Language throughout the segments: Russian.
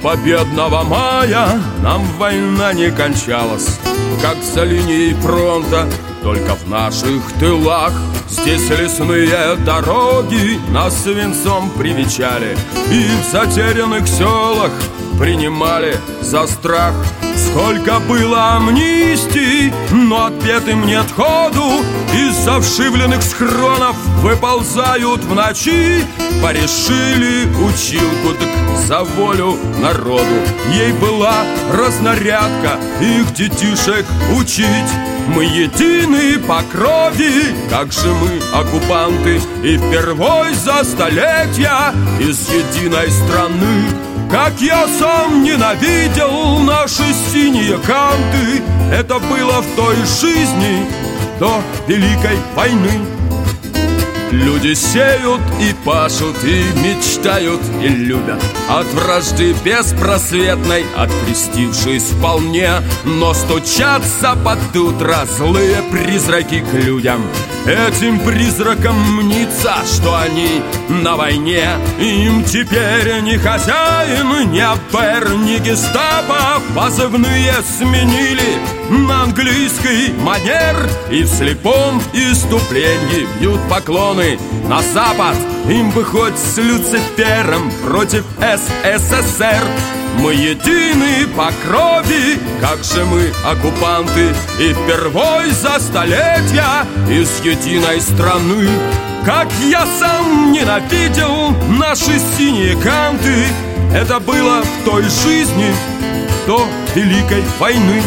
победного мая нам война не кончалась, как за линией фронта, только в наших тылах. Здесь лесные дороги нас свинцом привечали, и в затерянных селах принимали за страх. Сколько было амнистий, но отпетым нет ходу. Из-за вшивленных схронов выползают в ночи. Порешили училку так за волю народу. Ей была разнарядка их детишек учить. Мы едины по крови, как же мы оккупанты, и впервой за столетия из единой страны. Как я сам ненавидел наши синие канты, это было в той жизни до Великой войны. Люди сеют и пашут, и мечтают, и любят от вражды беспросветной, открестившись вполне. Но стучатся под утро злые призраки к людям. Этим призракам мнится, что они на войне. Им теперь ни хозяин, ни АПР, ни гестапо позывные сменили на английский манер. И в слепом иступлении бьют поклоны на запад. Им бы хоть с Люцифером против СССР. Мы едины по крови, как же мы оккупанты, и впервой за столетия из единой страны. Как я сам ненавидел наши синие канты, это было в той жизни до Великой войны.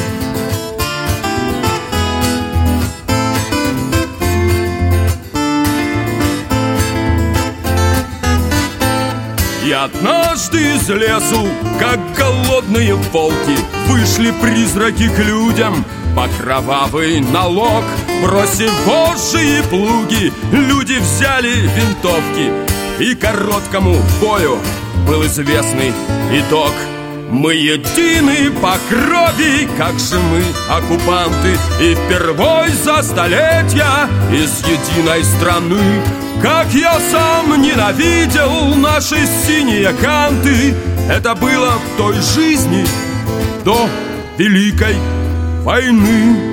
И однажды из лесу, как голодные волки, вышли призраки к людям по кровавый налог. Бросив вожжи и плуги, люди взяли винтовки, и короткому бою был известный итог. Мы едины по крови, как же мы оккупанты, и впервой за столетия из единой страны. Как я сам ненавидел наши синие канты, это было в той жизни до Великой войны.